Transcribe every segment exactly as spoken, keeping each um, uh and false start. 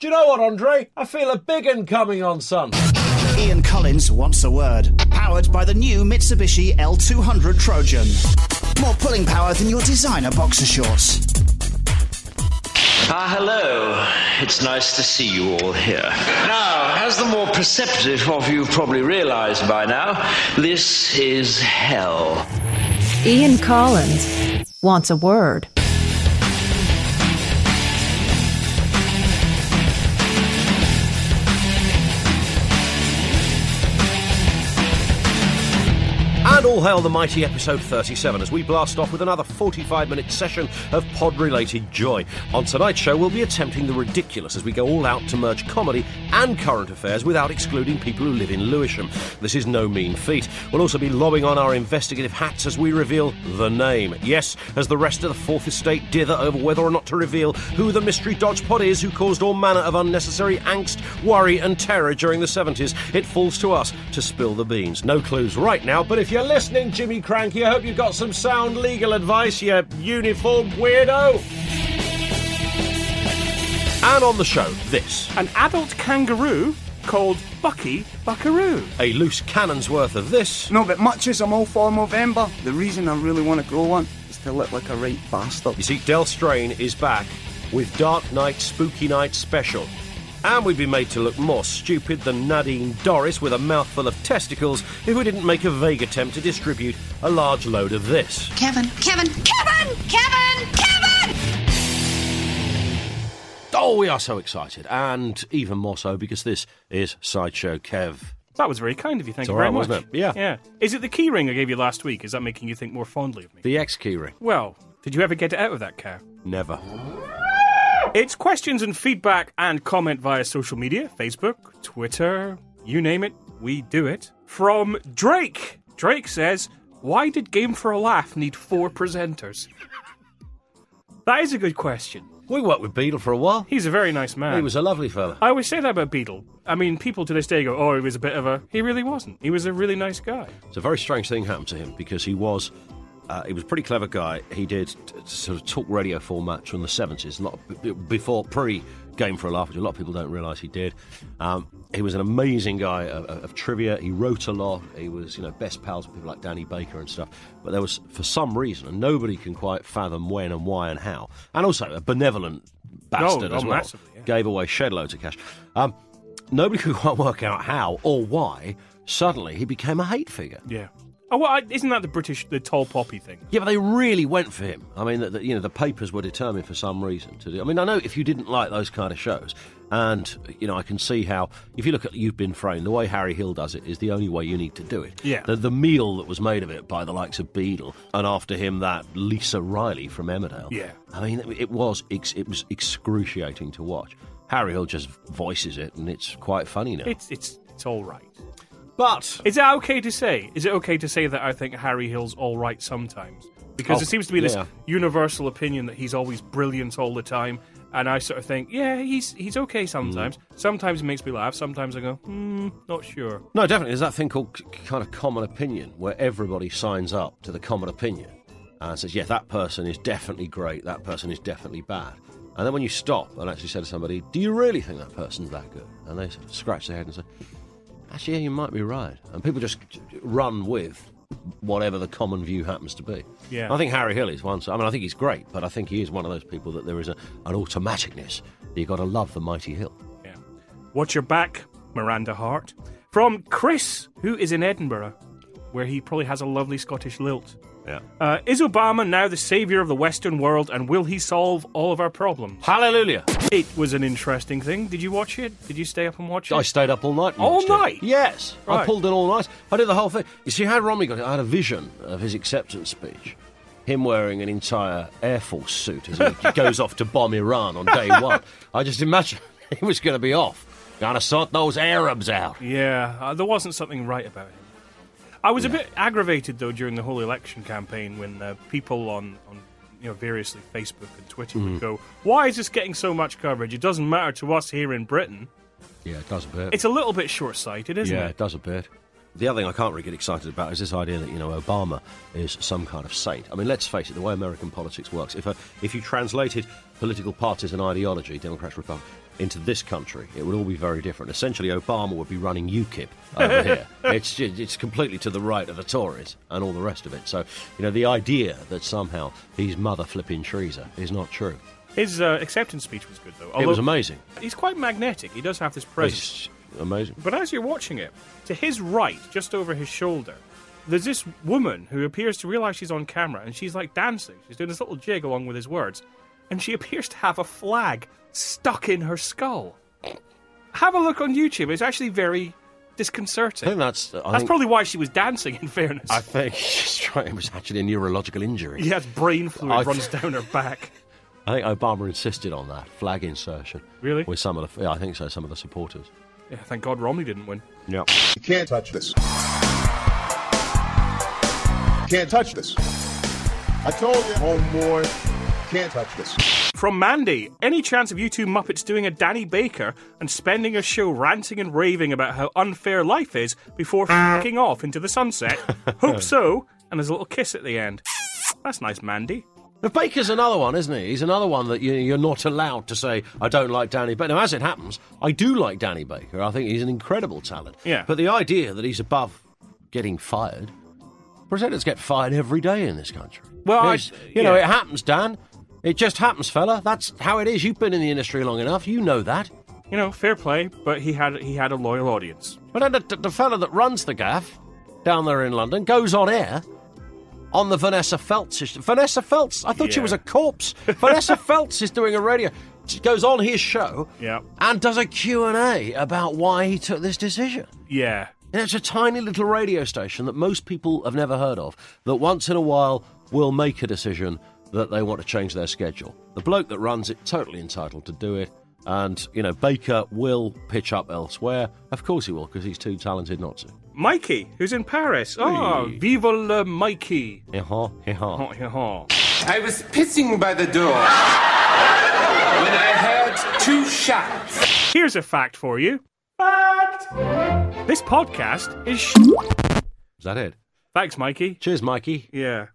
Do you know what, Andre? I feel a big un coming on, son. Ian Collins wants a word. Powered by the new Mitsubishi L two hundred Trojan. More pulling power than your designer boxer shorts. Ah, hello. It's nice to see you all here. Now, as the more perceptive of you probably realised by now, this is hell. Ian Collins wants a word. And all hail the mighty episode thirty-seven as we blast off with another forty-five minute session of pod-related joy. On tonight's show, we'll be attempting the ridiculous as we go all out to merge comedy and current affairs without excluding people who live in Lewisham. This is no mean feat. We'll also be lobbing on our investigative hats as we reveal the name. Yes, as the rest of the Fourth Estate dither over whether or not to reveal who the mystery dodgepot is who caused all manner of unnecessary angst, worry and terror during the seventies, it falls to us to spill the beans. No clues right now, but if you're listening, Jimmy Cranky, I hope you've got some sound legal advice, you uniformed weirdo. And on the show, this. An adult kangaroo called Bucky Buckaroo. A loose cannon's worth of this. No, but much as I'm all for Movember, the reason I really want to grow one is to look like a right bastard. You see, Del Strain is back with Dark Knight Spooky Night Special. And we'd be made to look more stupid than Nadine Dorris with a mouthful of testicles if we didn't make a vague attempt to distribute a large load of this. Kevin, Kevin, Kevin, Kevin, Kevin! Oh, we are so excited, and even more so because this is Sideshow Kev. That was very kind of you, thank It's you all very right, much. wasn't it? Yeah. Yeah. Is it the key ring I gave you last week? Is that making you think more fondly of me? The X key ring. Well, did you ever get it out of that car? Never. It's questions and feedback and comment via social media, Facebook, Twitter, you name it, we do it. From Drake. Drake says, why did Game for a Laugh need four presenters? That is a good question. We worked with Beadle for a while. He's a very nice man. He was a lovely fella. I always say that about Beadle. I mean, people to this day go, oh, he was a bit of a... He really wasn't. He was a really nice guy. It's a very strange thing happened to him because he was... Uh, he was a pretty clever guy. He did t- sort of talk radio formats from the seventies, a lot of, before pre-Game for a Laugh, which a lot of people don't realise he did. Um, he was an amazing guy of, of trivia. He wrote a lot. He was, you know, best pals with people like Danny Baker and stuff. But there was, for some reason, and nobody can quite fathom when and why and how, and also a benevolent bastard oh, as oh, well. Massively, yeah. Gave away shed loads of cash. Um, nobody could quite work out how or why suddenly he became a hate figure. Yeah. Oh, well, isn't that the British, the tall poppy thing? Yeah, but they really went for him. I mean, the, the, you know, the papers were determined for some reason to do. I mean, I know if you didn't like those kind of shows, and you know, I can see how if you look at You've Been Framed, the way Harry Hill does it is the only way you need to do it. Yeah. The, the meal that was made of it by the likes of Beadle, and after him that Lisa Riley from Emmerdale. Yeah. I mean, it, it was ex, it was excruciating to watch. Harry Hill just voices it, and it's quite funny now. It's it's it's all right. But is it okay to say? Is it okay to say that I think Harry Hill's all right sometimes? Because oh, it seems to be this yeah. universal opinion that he's always brilliant all the time, and I sort of think, yeah, he's he's okay sometimes. Mm. Sometimes it makes me laugh. Sometimes I go, hmm, not sure. No, definitely. There's that thing called c- kind of common opinion, where everybody signs up to the common opinion and says, yeah, that person is definitely great. That person is definitely bad. And then when you stop and actually say to somebody, do you really think that person's that good? And they sort of scratch their head and say, actually, yeah, you might be right. And people just run with whatever the common view happens to be. Yeah. I think Harry Hill is one. I mean, I think he's great, but I think he is one of those people that there is a, an automaticness that you've got to love the mighty Hill. Yeah. Watch your back, Miranda Hart. From Chris, who is in Edinburgh, where he probably has a lovely Scottish lilt. Yeah. Uh, is Obama now the saviour of the Western world, and will he solve all of our problems? Hallelujah. It was an interesting thing. Did you watch it? Did you stay up and watch it? I stayed up all night. And all watched night? It. Yes. Right. I pulled it all night. I did the whole thing. You see how Romney got it? I had a vision of his acceptance speech. Him wearing an entire Air Force suit as he goes off to bomb Iran on day one. I just imagined he was going to be off. Going to sort those Arabs out. Yeah, uh, there wasn't something right about him. I was yeah. a bit aggravated, though, during the whole election campaign when uh, people on, on you know, variously Facebook and Twitter mm. would go, why is this getting so much coverage? It doesn't matter to us here in Britain. Yeah, it does a bit. It's a little bit short-sighted, isn't yeah, it? Yeah, it does a bit. The other thing I can't really get excited about is this idea that, you know, Obama is some kind of saint. I mean, let's face it, the way American politics works, if a, if you translated political parties and ideology, Democrats, Republicans, into this country, it would all be very different. Essentially, Obama would be running UKIP over here. It's it's completely to the right of the Tories and all the rest of it. So, you know, the idea that somehow he's mother flipping Teresa is not true. His uh, acceptance speech was good, though. It was amazing. He's quite magnetic. He does have this presence. It's amazing. But as you're watching it, to his right, just over his shoulder, there's this woman who appears to realise she's on camera, and she's like dancing. She's doing this little jig along with his words, and she appears to have a flag stuck in her skull. Have a look on YouTube. It's actually very disconcerting. I think that's... I that's think, probably why she was dancing, in fairness. I think she's trying, it was actually a neurological injury. Yeah, it's brain fluid I runs down her back. I think Obama insisted on that flag insertion. Really? With some of the... Yeah, I think so, some of the supporters. Yeah, thank God Romney didn't win. Yeah. You can't touch this. You can't touch this. I told you, homeboy, you can't touch this. From Mandy, any chance of you two Muppets doing a Danny Baker and spending a show ranting and raving about how unfair life is before f***ing off into the sunset? Hope so. And there's a little kiss at the end. That's nice, Mandy. But Baker's another one, isn't he? He's another one that you, you're not allowed to say, I don't like Danny Baker. Now, as it happens, I do like Danny Baker. I think he's an incredible talent. Yeah. But the idea that he's above getting fired... Presenters get fired every day in this country. Well, I, you yeah. know, it happens, Dan. It just happens, fella. That's how it is. You've been in the industry long enough. You know that. You know, fair play, but he had he had a loyal audience. But then the, the fella that runs the gaff down there in London goes on air on the Vanessa Feltz issue. Vanessa Feltz? I thought Yeah. she was a corpse. Vanessa Feltz is doing a radio... She goes on his show Yeah. and does a Q and A about why he took this decision. Yeah. And it's a tiny little radio station that most people have never heard of, that once in a while will make a decision that they want to change their schedule. The bloke that runs it, totally entitled to do it. And, you know, Baker will pitch up elsewhere. Of course he will, because he's too talented not to. Mikey, who's in Paris. Oh, Hey. vive le Mikey. Hee-haw, hee-haw. Oh, hee-haw. I was pissing by the door when I heard two shots. Here's a fact for you. Fact! This podcast is sh- Is that it? Thanks, Mikey. Cheers, Mikey. Yeah.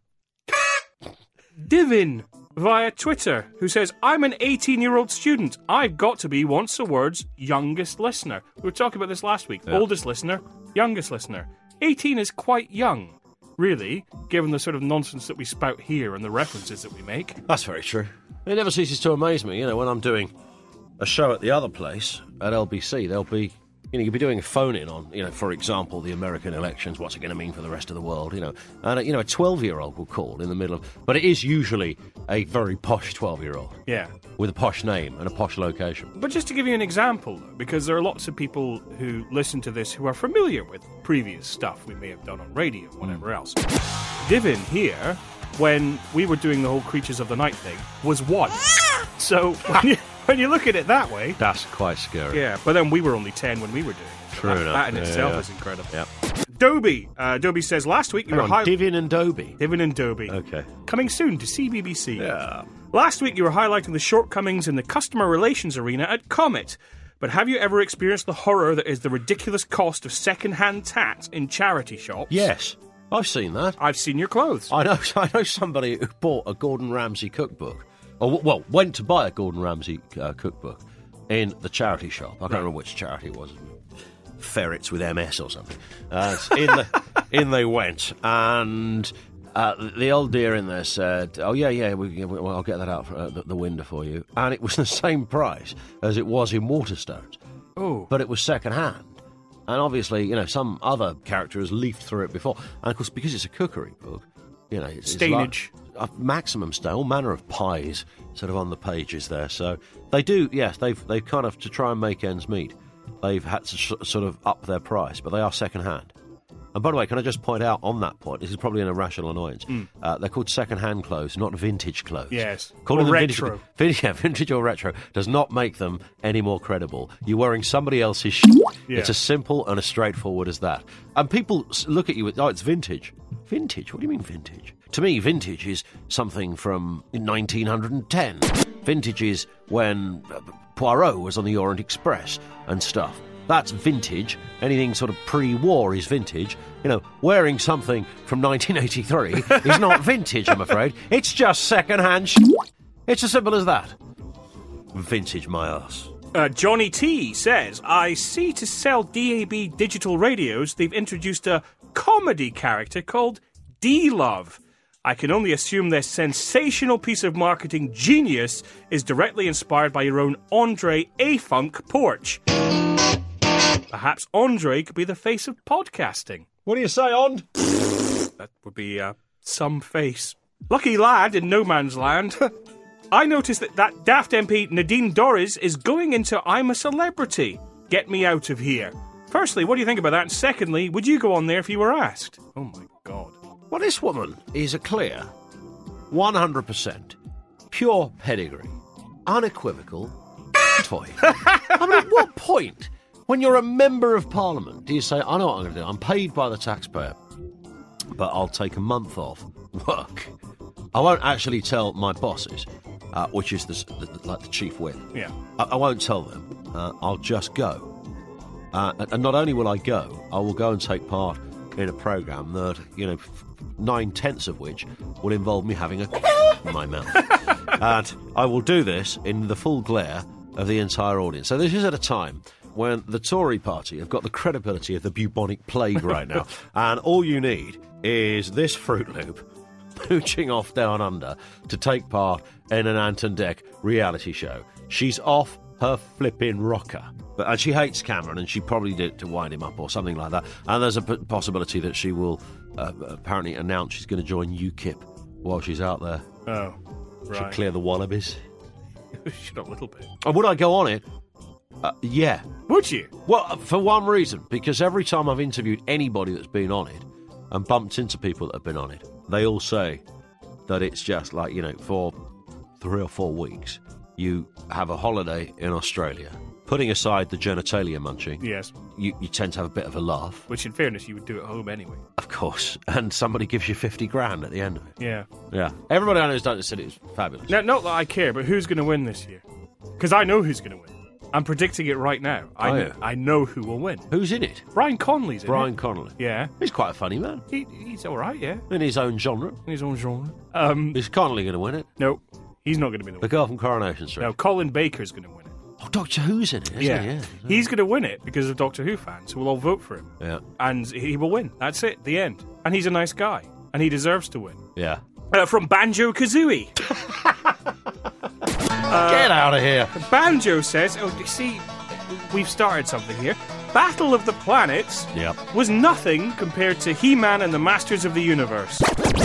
Divin via Twitter, who says, I'm an eighteen-year-old student. I've got to be Once a Word's youngest listener. We were talking about this last week. Yeah. Oldest listener, youngest listener. eighteen is quite young, really, given the sort of nonsense that we spout here and the references that we make. That's very true. It never ceases to amaze me, you know, when I'm doing a show at the other place, at L B C, there'll be, you know, you'll be doing a phone-in on, you know, for example, the American elections, what's it going to mean for the rest of the world, you know, and, you know, a twelve-year-old will call in the middle of, but it is usually a very posh twelve-year-old. Yeah. With a posh name and a posh location. But just to give you an example, though, because there are lots of people who listen to this who are familiar with previous stuff we may have done on radio, whatever else. Divin here, when we were doing the whole Creatures of the Night thing, was one. So when you, when you look at it that way... That's quite scary. Yeah, but then we were only ten when we were doing it. So True that, enough. that in Yeah, itself yeah. is incredible. Yeah. Dobie. Uh, Dobie says, last week you Hang were... on, high- Divin and Dobie. Divin and Dobie. Okay. Coming soon to C B B C. Yeah. Last week you were highlighting the shortcomings in the customer relations arena at Comet. But have you ever experienced the horror that is the ridiculous cost of second-hand tat in charity shops? Yes. I've seen that. I've seen your clothes. I know I know somebody who bought a Gordon Ramsay cookbook, or well, went to buy a Gordon Ramsay uh, cookbook in the charity shop. I can't remember which charity it was. Ferrets with M S or something. Uh, in, the, in they went, and uh, the old dear in there said, "Oh yeah, yeah, we, we, well, I'll get that out for, uh, the, the window for you." And it was the same price as it was in Waterstones, Oh. but it was second hand. And obviously, you know, some other character has leafed through it before. And of course, because it's a cookery book, you know, it's, Stainage. it's like a maximum stain, all manner of pies sort of on the pages there. So they do, yes, they've they've kind of, to try and make ends meet, they've had to sh- sort of up their price, but they are second hand. And by the way, can I just point out on that point, this is probably an irrational annoyance, Mm. uh, they're called second-hand clothes, not vintage clothes. Yes. Calling Or them retro. Vintage, vintage, yeah, vintage or retro does not make them any more credible. You're wearing somebody else's sh**. Yeah. It's as simple and as straightforward as that. And people s- look at you with, oh, it's vintage. Vintage? What do you mean vintage? To me, vintage is something from nineteen ten. Vintage is when uh, Poirot was on the Orient Express and stuff. That's vintage. Anything sort of pre-war is vintage. You know, wearing something from nineteen eighty-three is not vintage, I'm afraid. It's just second-hand sh**. It's as simple as that. Vintage my ass. Uh, Johnny T says, I see to sell D A B digital radios, they've introduced a comedy character called D-Love. I can only assume this sensational piece of marketing genius is directly inspired by your own Andre A-Funk Porch. Perhaps Andre could be the face of podcasting. What do you say, Ond? That would be uh, some face. Lucky lad in no man's land. I noticed that that daft M P Nadine Dorries is going into I'm a Celebrity. Get me out of here. Firstly, what do you think about that? And secondly, would you go on there if you were asked? Oh my God. Well, this woman is a clear, one hundred percent, pure pedigree, unequivocal toy. I mean, at what point, when you're a member of Parliament, do you say, I know what I'm going to do, I'm paid by the taxpayer, but I'll take a month off work. I won't actually tell my bosses, uh, which is the, the, like the chief whip. Yeah. I, I won't tell them. Uh, I'll just go. Uh, and not only will I go, I will go and take part in a programme that, you know, nine-tenths of which will involve me having a in my mouth. And I will do this in the full glare of the entire audience. So this is at a time when the Tory party have got the credibility of the bubonic plague right now. And all you need is this Fruit Loop pooching off down under to take part in an Anton Deck reality show. She's off her flipping rocker. But, and she hates Cameron, and she probably did it to wind him up or something like that. And there's a p- possibility that she will uh, apparently announce she's going to join UKIP while she's out there. Oh, right. She'll clear the wallabies. Should a little bit. And would I go on it? Uh, yeah. Would you? Well, for one reason, because every time I've interviewed anybody that's been on it and bumped into people that have been on it, they all say that it's just like, you know, for three or four weeks, you have a holiday in Australia. Putting aside the genitalia munching, yes, you, you tend to have a bit of a laugh. Which, in fairness, you would do at home anyway. Of course. And somebody gives you fifty grand at the end of it. Yeah. Yeah. Everybody I know has done it said it was fabulous. Now, not that I care, but who's going to win this year? Because I know who's going to win. I'm predicting it right now. I, Oh, know, yeah. I know who will win. Who's in it? Brian Connolly's in Brian it. Connolly. Yeah. He's quite a funny man. He, he's all right, yeah. In his own genre. In his own genre. Um, Is Connolly going to win it? no, he's not going to be the The winner. girl from Coronation Street. No, Colin Baker's going to win it. Oh, Doctor Who's in it, isn't Yeah. he? Yeah. He's going to win it because of Doctor Who fans who will all vote for him. Yeah. And he will win. That's it. The end. And he's a nice guy. And he deserves to win. Yeah. Uh, from Banjo Kazooie. Get out of here. Banjo says, oh, you see, we've started something here. Battle of the Planets Yep. was nothing compared to He-Man and the Masters of the Universe.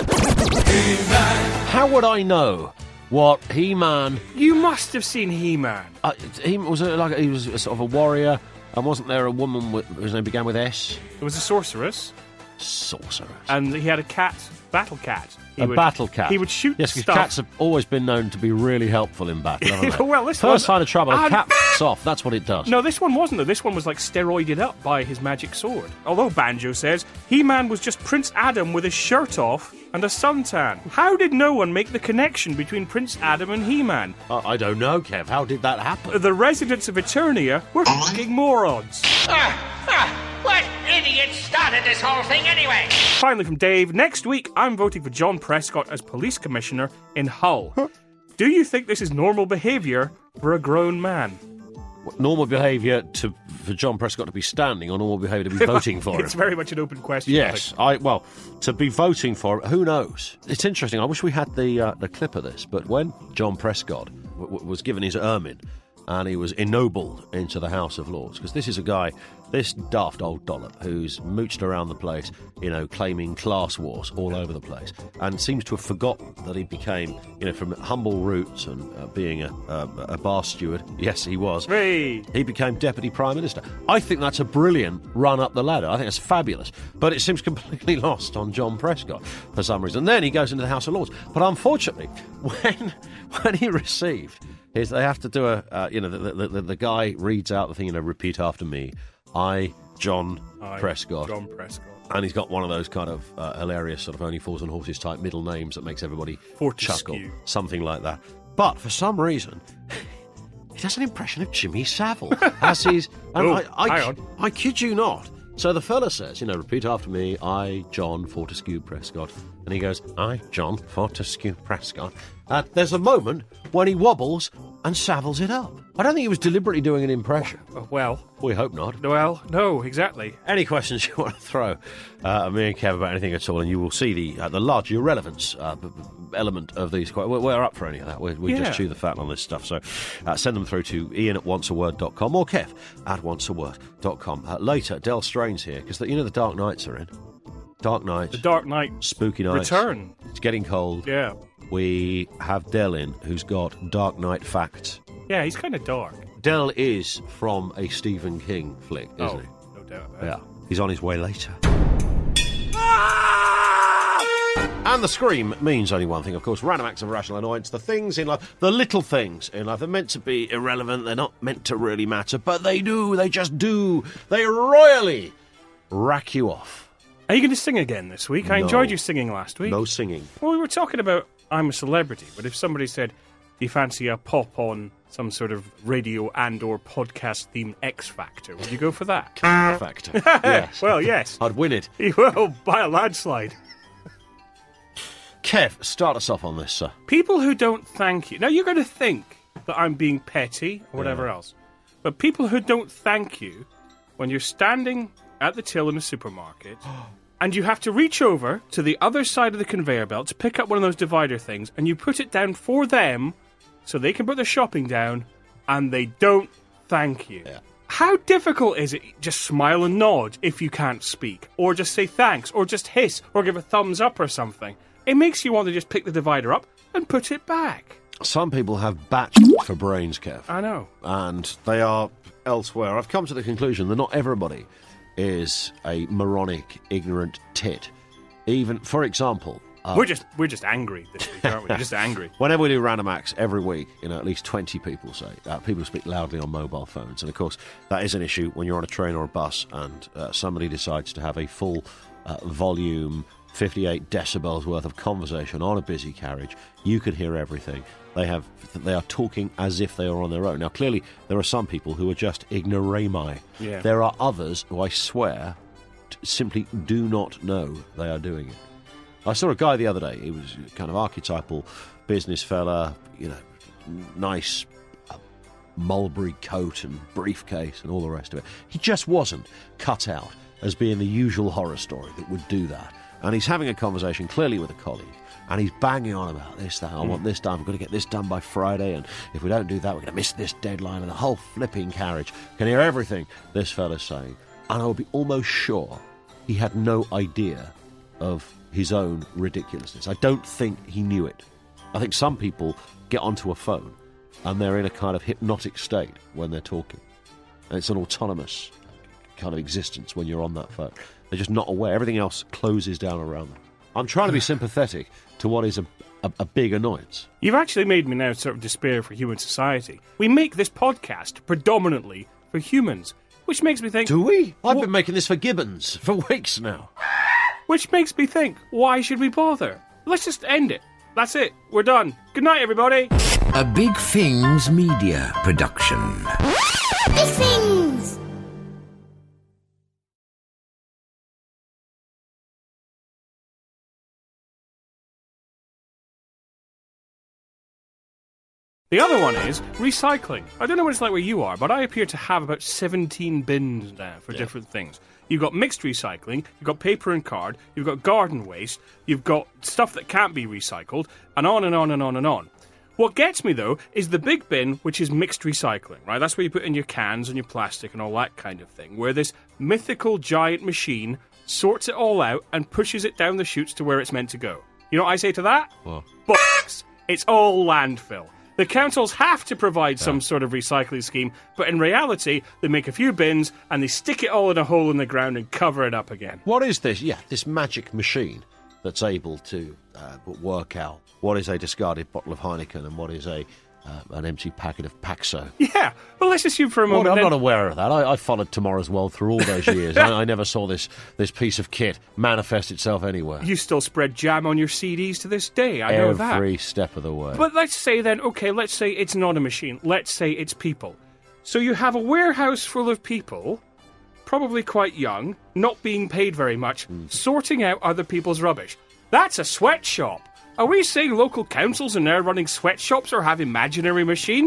How would I know what He-Man... You must have seen He-Man. Uh, he was a, like he was a sort of a warrior, and wasn't there a woman with, whose name began with S? It was a sorceress, Sorceress. and he had a cat, battle cat. He a would- battle cat. He would shoot Yes, because stuff. cats have always been known to be really helpful in battle, haven't they? Well, this First one- sign of trouble, a and- cat f***s off. That's what it does. No, this one wasn't, though. This one was, like, steroided up by his magic sword. Although Banjo says, He-Man was just Prince Adam with his shirt off and a suntan. How did no one make the connection between Prince Adam and He-Man? Uh, I don't know, Kev. How did that happen? The residents of Eternia were fucking morons. Ah, ah, what idiot started this whole thing anyway? Finally from Dave, next week I'm voting for John Prescott as police commissioner in Hull. Do you think this is normal behaviour for a grown man? Normal behaviour to for John Prescott to be standing, or normal behaviour to be voting for him? It's very much an open question. Yes, I well, to be voting for it, who knows? It's interesting. I wish we had the uh, the clip of this, but when John Prescott w- w- was given his ermine and he was ennobled into the House of Lords, because this is a guy, this daft old dollop, who's mooched around the place, you know, claiming class wars all over the place, and seems to have forgotten that he became, you know, from humble roots and uh, being a, a, a bar steward, yes, he was, Hey. he became Deputy Prime Minister. I think that's a brilliant run up the ladder. I think that's fabulous. But it seems completely lost on John Prescott for some reason. Then he goes into the House of Lords. But unfortunately, when when he received his, they have to do a, uh, you know, the, the, the, the guy reads out the thing, you know, repeat after me. I, John I, Prescott. John Prescott. And he's got one of those kind of uh, hilarious sort of only fools and horses type middle names that makes everybody Fortescue. chuckle. Something like that. But for some reason, he does an impression of Jimmy Savile. As he's, and Oh, I, I, hang on. I kid you not. So the fella says, you know, repeat after me, I, John Fortescue Prescott. And he goes, I, John Fortescue Prescott. Uh, there's a moment when he wobbles and Savills it up. I don't think he was deliberately doing an impression. Oh, well. We hope not. Well, no, exactly. Any questions you want to throw uh, at me and Kev about anything at all, and you will see the uh, the large irrelevance uh, b- b- element of these. We're, we're up for any of that. We, we Yeah. just chew the fat on this stuff. So uh, send them through to ian at once a word dot com or kev at once a word dot com. Uh, later, Del Strain's here, because you know the Dark Nights are in. Dark Night. The Dark Knight Spooky nights. Return. It's getting cold. Yeah. We have Del in, who's got Dark Knight facts. Yeah, he's kind of dark. Del is from a Stephen King flick, isn't Oh, he? no doubt about it. Yeah. He's on his way later. And the scream means only one thing, of course. Random acts of irrational annoyance. The things in life, the little things in life, they're meant to be irrelevant. They're not meant to really matter, but they do. They just do. They royally rack you off. Are you going to sing again this week? I No. enjoyed your singing last week. No singing. Well, we were talking about I'm a celebrity, but if somebody said, do you fancy a pop on some sort of radio and or podcast themed X Factor, would you go for that? Factor. Yes. Well, yes. I'd win it. You will, by a landslide. Kev, start us off on this, sir. People who don't thank you. Now, you're going to think that I'm being petty or whatever Yeah. else, but people who don't thank you when you're standing at the till in a supermarket and you have to reach over to the other side of the conveyor belt to pick up one of those divider things and you put it down for them so they can put their shopping down and they don't thank you. Yeah. How difficult is it? Just smile and nod if you can't speak, or just say thanks, or just hiss, or give a thumbs up or something. It makes you want to just pick the divider up and put it back. Some people have batch for brains, Kev. I know. And they are elsewhere. I've come to the conclusion that not everybody is a moronic, ignorant tit. Even, for example... Uh, we're just we're just angry this week, aren't we? We're just angry. Whenever we do random acts every week, you know, at least twenty people say. Uh, people speak loudly on mobile phones. And, of course, that is an issue when you're on a train or a bus and uh, somebody decides to have a full uh, volume, fifty-eight decibels worth of conversation on a busy carriage. You can hear everything. They have, they are talking as if they are on their own. Now, clearly, there are some people who are just ignoramus. Yeah. There are others who I swear t- simply do not know they are doing it. I saw a guy the other day. He was kind of archetypal business fella, you know, nice uh, mulberry coat and briefcase and all the rest of it. He just wasn't cut out as being the usual horror story that would do that. And he's having a conversation clearly with a colleague. And he's banging on about this, that, I want this done, we've got to get this done by Friday, and if we don't do that, we're going to miss this deadline, and the whole flipping carriage can hear everything this fella's saying. And I would be almost sure he had no idea of his own ridiculousness. I don't think he knew it. I think some people get onto a phone, and they're in a kind of hypnotic state when they're talking. And it's an autonomous kind of existence when you're on that phone. They're just not aware. Everything else closes down around them. I'm trying to be sympathetic to what is a, a, a big annoyance. You've actually made me now sort of despair for human society. We make this podcast predominantly for humans, which makes me think... Do we? I've wh- been making this for Gibbons for weeks now. Which makes me think, why should we bother? Let's just end it. That's it. We're done. Good night, everybody. A Big Things Media production. Big things! The other one is recycling. I don't know what it's like where you are, but I appear to have about seventeen bins now for Yeah. different things. You've got mixed recycling, you've got paper and card, you've got garden waste, you've got stuff that can't be recycled, and on and on and on and on. What gets me, though, is the big bin, which is mixed recycling, right? That's where you put in your cans and your plastic and all that kind of thing, where this mythical giant machine sorts it all out and pushes it down the chutes to where it's meant to go. You know what I say to that? What? Bollocks! It's all landfill. The councils have to provide some sort of recycling scheme, but in reality, they make a few bins and they stick it all in a hole in the ground and cover it up again. What is this? Yeah, this magic machine that's able to uh, work out what is a discarded bottle of Heineken and what is a uh, an empty packet of Paxo. Yeah, well, let's assume for a Well, moment... I'm then- not aware of that. I, I followed Tomorrow's World through all those years. I, I never saw this this piece of kit manifest itself anywhere. You still spread jam on your C Ds to this day, I know that. Every step of the way. But let's say then, okay, let's say it's not a machine. Let's say it's people. So you have a warehouse full of people, probably quite young, not being paid very much, Mm. sorting out other people's rubbish. That's a sweatshop. Are we saying local councils are now running sweatshops or have imaginary machines?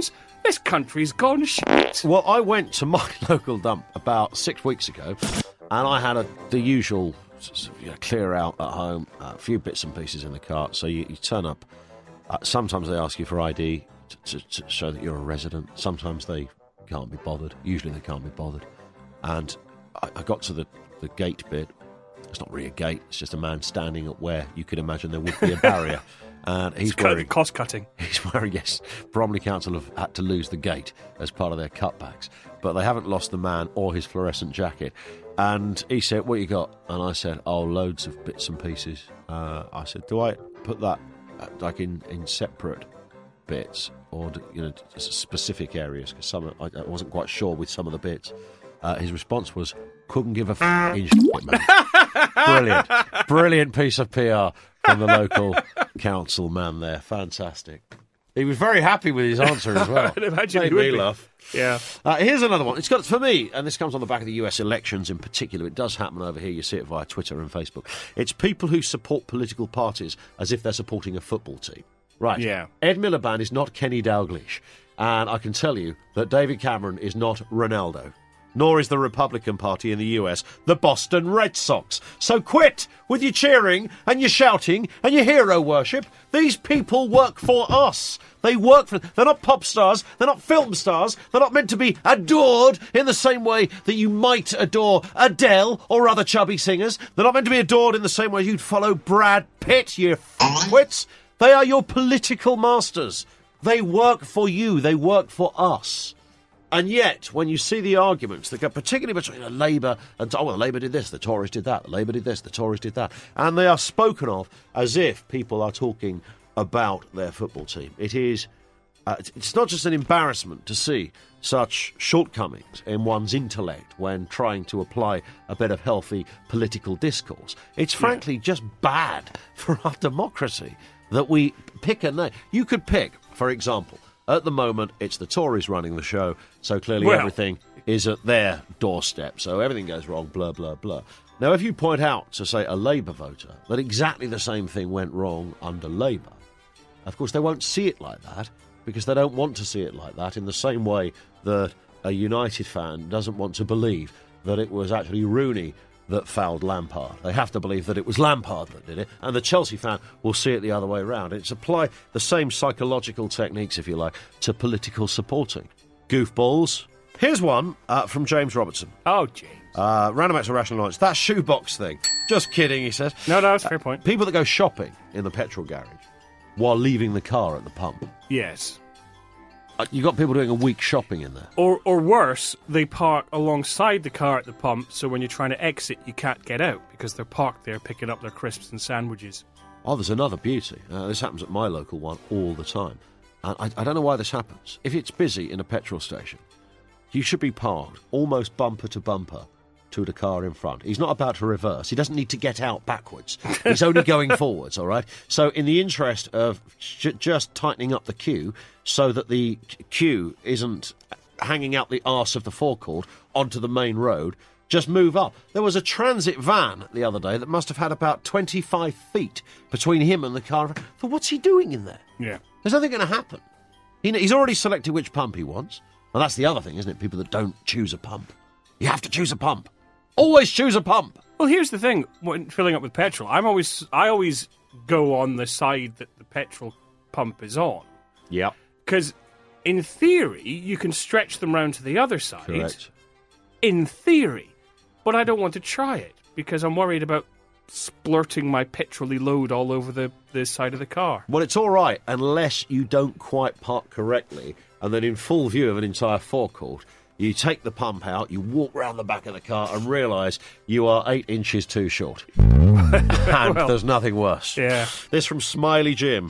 This country's gone shit. Well, I went to my local dump about six weeks ago, and I had a, the usual you know, clear out at home, a few bits and pieces in the cart. So you, you turn up. Uh, sometimes they ask you for I D to, to, to show that you're a resident. Sometimes they can't be bothered. Usually they can't be bothered. And I, I got to the, the gate bit. It's not really a gate. It's just a man standing at where you could imagine there would be a barrier. And he's it's wearing cost cutting. He's wearing yes. Bromley Council have had to lose the gate as part of their cutbacks, but they haven't lost the man or his fluorescent jacket. And he said, "What you got?" And I said, "Oh, loads of bits and pieces." Uh, I said, "Do I put that uh, like in, in separate bits or do, you know specific areas?" Because some I, I wasn't quite sure with some of the bits. Uh, his response was, "Couldn't give a f- in shit, man." Brilliant, brilliant piece of P R from the local council man there. Fantastic. He was very happy with his answer as well. I'd imagine Made he would me be. laugh. Yeah. Uh, here's another one. It's got, for me, and this comes on the back of the U S elections in particular, it does happen over here. You see it via Twitter and Facebook. It's people who support political parties as if they're supporting a football team. Right. Yeah. Ed Miliband is not Kenny Dalglish. And I can tell you that David Cameron is not Ronaldo. Nor is the Republican Party in the U S the Boston Red Sox. So quit with your cheering and your shouting and your hero worship. These people work for us. They work for... They're not pop stars. They're not film stars. They're not meant to be adored in the same way that you might adore Adele or other chubby singers. They're not meant to be adored in the same way you'd follow Brad Pitt, you f***wits. They are your political masters. They work for you. They work for us. And yet, when you see the arguments that go particularly between uh, Labour and... Oh, well, Labour did this, the Tories did that, the Labour did this, the Tories did that. And they are spoken of as if people are talking about their football team. It is... Uh, it's not just an embarrassment to see such shortcomings in one's intellect when trying to apply a bit of healthy political discourse. It's frankly yeah. just bad for our democracy that we pick a name. You could pick, for example... At the moment, it's the Tories running the show, so clearly well. everything is at their doorstep, so everything goes wrong, blah, blah, blah. Now, if you point out to, say, a Labour voter that exactly the same thing went wrong under Labour, of course, they won't see it like that, because they don't want to see it like that, in the same way that a United fan doesn't want to believe that it was actually Rooney that fouled Lampard. They have to believe that it was Lampard that did it, and the Chelsea fan will see it the other way around. It's apply the same psychological techniques, if you like, to political supporting. Goofballs. Here's one uh, from James Robertson. Oh, James. Uh, Roundabout to Rational Knowledge. That shoebox thing. Just kidding, he says. No, no, that's a fair point. Uh, people that go shopping in the petrol garage while leaving the car at the pump. Yes. Uh, you got people doing a week's shopping in there. Or or worse, they park alongside the car at the pump, so when you're trying to exit, you can't get out because they're parked there picking up their crisps and sandwiches. Oh, there's another beauty. Uh, this happens at my local one all the time. And I, I don't know why this happens. If it's busy in a petrol station, you should be parked almost bumper to bumper to the car in front. He's not about to reverse. He doesn't need to get out backwards. He's only going forwards, all right? So in the interest of j- just tightening up the queue so that the queue isn't hanging out the arse of the forecourt onto the main road, just move up. There was a transit van the other day that must have had about twenty-five feet between him and the car. So what's he doing in there? Yeah. There's nothing going to happen. He, he's already selected which pump he wants. And that's the other thing, isn't it? People that don't choose a pump. You have to choose a pump. Always choose a pump. Well, here's the thing: when filling up with petrol, I'm always I always go on the side that the petrol pump is on. Yeah. Because in theory, you can stretch them round to the other side. Correct. In theory, but I don't want to try it because I'm worried about splurting my petrol-y load all over the, the side of the car. Well, it's all right unless you don't quite park correctly, and then in full view of an entire forecourt. You take the pump out, you walk round the back of the car and realise you are eight inches too short. And well, there's nothing worse. Yeah. This from Smiley Jim.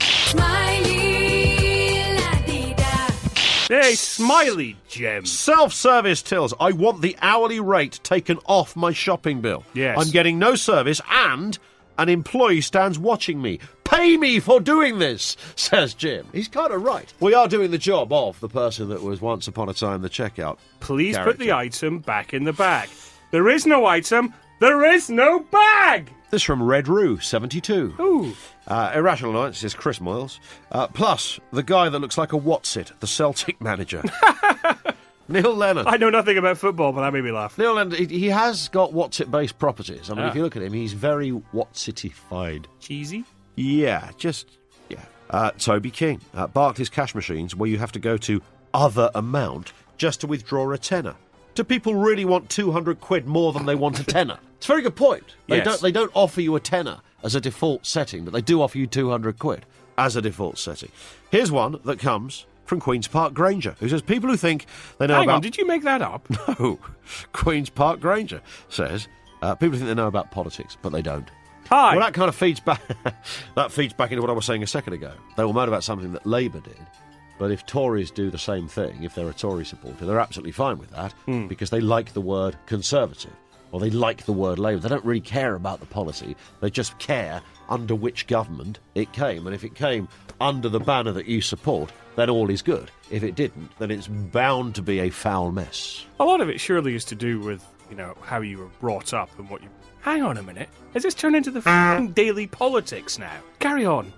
Smiley la-dee-da. Hey, Smiley Jim. Self-service tills. I want the hourly rate taken off my shopping bill. Yes. I'm getting no service and an employee stands watching me. Pay me for doing this, says Jim. He's kind of right. We are doing the job of the person that was once upon a time the checkout. Please character. put the item back in the bag. There is no item. There is no bag. This from Red Roo, seventy-two. Ooh. Uh, Irrational Annoyance is Chris Moyles. Uh, plus, the guy that looks like a Whatsit, the Celtic manager. Neil Lennon. I know nothing about football, but that made me laugh. Neil Lennon, he, he has got Whatsit-based properties. I mean, Ah. if you look at him, he's very Whatsitified. Cheesy? Yeah, just, yeah. Uh, Toby King. Uh, Barclays cash machines, where you have to go to other amount just to withdraw a tenner. Do people really want two hundred quid more than they want a tenner? It's a very good point. They, Yes. don't, they don't offer you a tenner as a default setting, but they do offer you two hundred quid as a default setting. Here's one that comes from Queen's Park Granger, who says people who think they know Hang about... on, did you make that up? No. Queen's Park Granger says uh, people who think they know about politics, but they don't. Hi. Well, that kind of feeds back. that feeds back into what I was saying a second ago. They will moan about something that Labour did, but if Tories do the same thing, if they're a Tory supporter, they're absolutely fine with that because they like the word Conservative or they like the word Labour. They don't really care about the policy. They just care under which government it came, and if it came under the banner that you support, then all is good. If it didn't, then it's bound to be a foul mess. A lot of it surely is to do with, you know, how you were brought up and what you... Hang on a minute. Has this turned into the f***ing daily politics now? Carry on.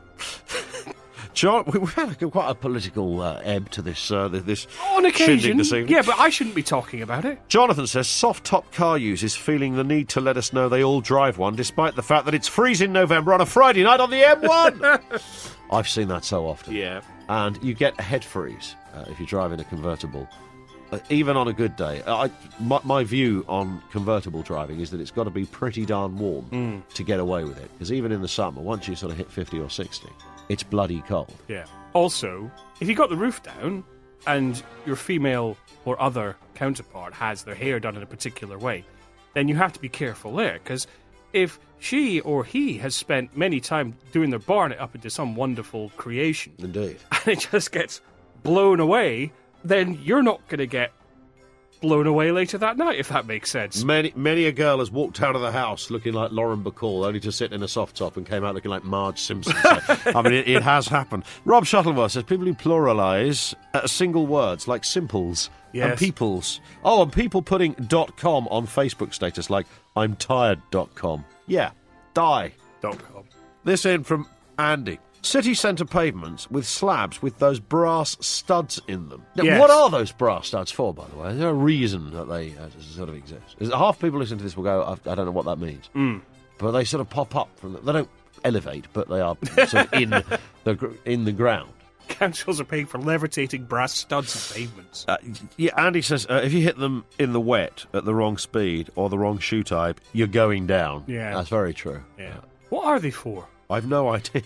John, we've had a, quite a political uh, ebb to this uh, this On occasion. shindig this evening. Yeah, but I shouldn't be talking about it. Jonathan says soft-top car users feeling the need to let us know they all drive one, despite the fact that it's freezing November on a Friday night on the M one. I've seen that so often. Yeah. And you get a head freeze uh, if you're driving a convertible. Uh, even on a good day. I, my, my view on convertible driving is that it's got to be pretty darn warm Mm. to get away with it. Because even in the summer, once you sort of hit fifty or sixty, it's bloody cold. Yeah. Also, if you got the roof down and your female or other counterpart has their hair done in a particular way, then you have to be careful there, because if she or he has spent many time doing their barnet up into some wonderful creation, Indeed. and it just gets blown away, then you're not going to get blown away later that night, if that makes sense. Many many a girl has walked out of the house looking like Lauren Bacall, only to sit in a soft top and came out looking like Marge Simpson. So, I mean, it, it has happened. Rob Shuttleworth says people who pluralise uh, single words like simples and Yes. peoples. Oh, and people putting .com on Facebook status like I'm tired dot com. Yeah, die. Dot com. This in from Andy. City centre pavements with slabs with those brass studs in them. Now, Yes. what are those brass studs for, by the way? Is there a reason that they uh, sort of exist? Is, half people listening to this will go, I, I don't know what that means. Mm. But they sort of pop up. From the, they don't elevate, but they are sort of in the, gr- in the ground. Councils are paying for levitating brass studs and pavements. Uh, yeah, Andy says uh, if you hit them in the wet at the wrong speed or the wrong shoe type, you're going down. Yeah. That's very true. Yeah. What are they for? I've no idea.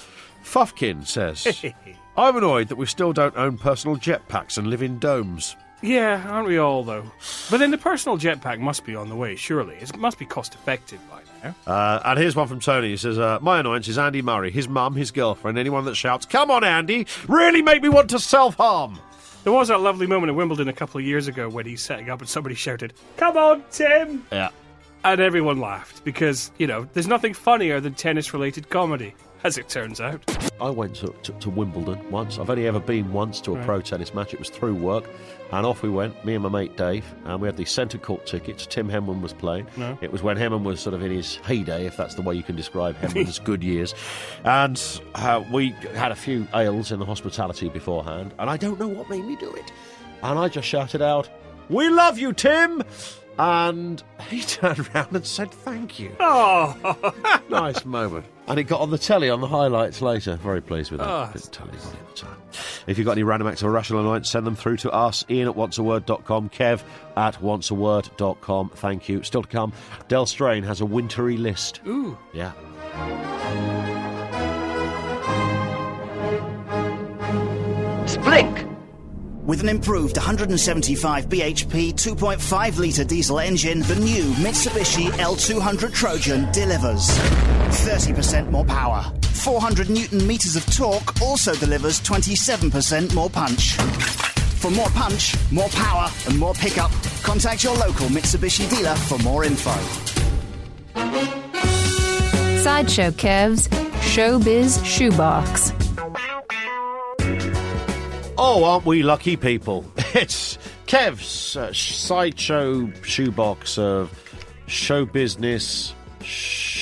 Fuffkin says, I'm annoyed that we still don't own personal jetpacks and live in domes. Yeah, aren't we all, though? But then the personal jetpack must be on the way, surely. It must be cost-effective by now. Uh, and here's one from Tony. He says, uh, my annoyance is Andy Murray, his mum, his girlfriend, anyone that shouts, come on, Andy, really make me want to self-harm. There was that lovely moment in Wimbledon a couple of years ago when he's setting up and somebody shouted, come on, Tim! Yeah. And everyone laughed because, you know, there's nothing funnier than tennis-related comedy, as it turns out. I went to, to, to Wimbledon once. I've only ever been once to a Right. pro tennis match. It was through work. And off we went, me and my mate Dave, and we had the centre court tickets. Tim Henman was playing. No. It was when Henman was sort of in his heyday, if that's the way you can describe Henman's good years. And uh, we had a few ales in the hospitality beforehand, and I don't know what made me do it. And I just shouted out, we love you, Tim! And he turned around and said thank you. Oh! Nice moment. And it got on the telly on the highlights later. Very pleased with that. Oh. Didn't tell anybody at the time. If you've got any random acts or rational annoyance, send them through to us. Ian at once a word dot com, Kev at once a word dot com. Thank you. Still to come, Del Strain has a wintry list. Ooh. Yeah. Splink! With an improved one hundred seventy-five B H P two point five litre diesel engine, the new Mitsubishi L two hundred Trojan delivers thirty percent more power. four hundred newton meters of torque also delivers twenty-seven percent more punch. For more punch, more power and more pickup, contact your local Mitsubishi dealer for more info. Sideshow Kev's Showbiz Shoebox. Oh, aren't we lucky people? It's Kev's uh, sh- sideshow shoebox of show business, sh-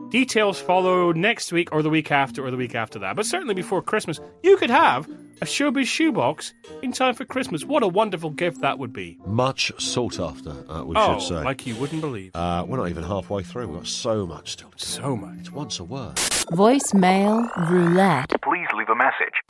Details follow next week or the week after or the week after that. But certainly before Christmas, you could have a Showbiz shoebox in time for Christmas. What a wonderful gift that would be. Much sought after, uh, we oh, should say. like you wouldn't believe. Uh, we're not even halfway through. We've got so much still to do. So much. It's once a word. Voicemail roulette. Please leave a